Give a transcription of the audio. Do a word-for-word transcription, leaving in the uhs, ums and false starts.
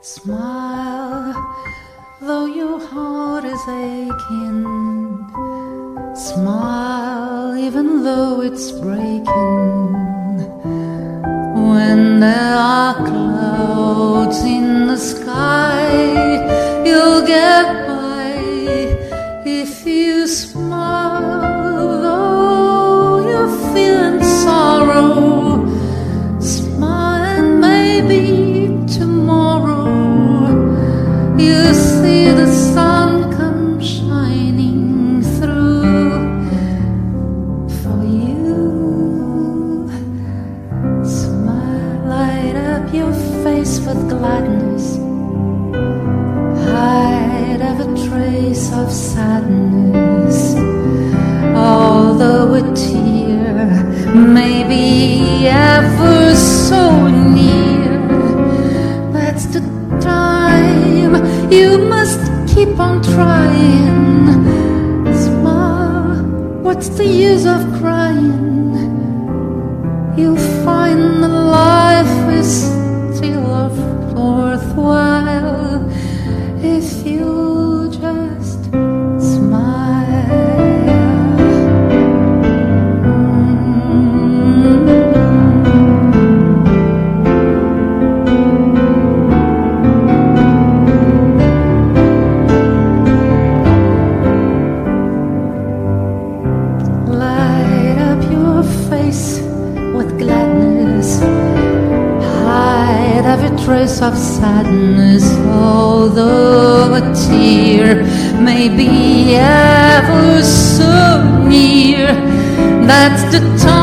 Smile, though your heart is aching. Smile, even though it's breaking. When there are clouds in the sky, you'll get by if you smile, though you're feeling sorrow. Smile, and maybe tomorrow you see the sun come shining through for you. Smile, light up your face with gladness, hide every trace of sadness. Although a tear may be ever so near, that's the time you must keep on trying. Smile, what's the use of crying? You'll find that life is still worthwhile if you just smile. Light up your face with gladness, hide every trace of sadness. Although a tear may be ever so near, that's the time